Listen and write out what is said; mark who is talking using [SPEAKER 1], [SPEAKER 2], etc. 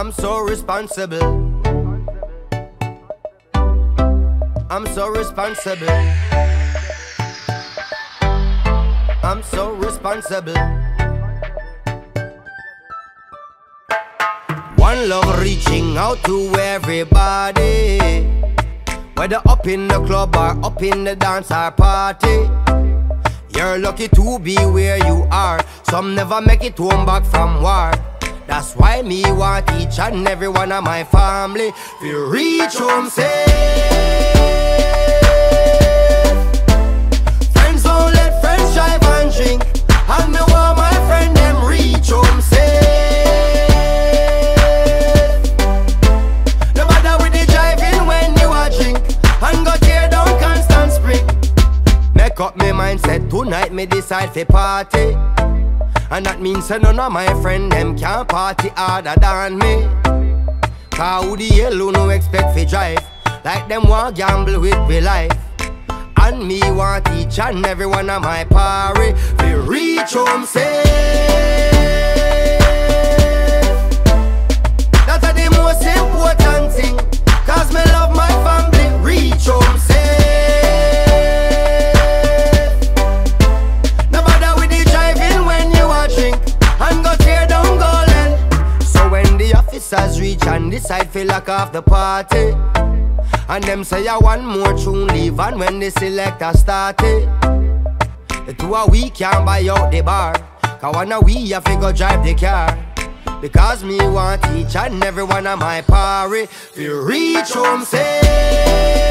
[SPEAKER 1] I'm so responsible. I'm so responsible. I'm so responsible. One love reaching out to everybody, whether up in the club or up in the dance or party. You're lucky to be where you are. Some never make it home back from war. That's why me want each and every one of my family to reach home safe. Friends don't let friends drive and drink, and me want my friend them reach home safe. No matter with the driving when you a drink, and go tear down Constant Spring. Make up me mindset tonight, me decide fi party. And that means that none of my friend them can party harder than me. Cause who the hell who no expect fi drive like them want gamble with me life. And me want each and every one of my party fi reach home safe. That's the most important thing, cause me love my family. Reach home safe. Officers reach and decide fi lock off the party, and them say I want more tune leave. And when the selector started, the two of we can't buy out the bar, cause one of we have to go drive the car. Because me want each and every one of my party to reach home safe.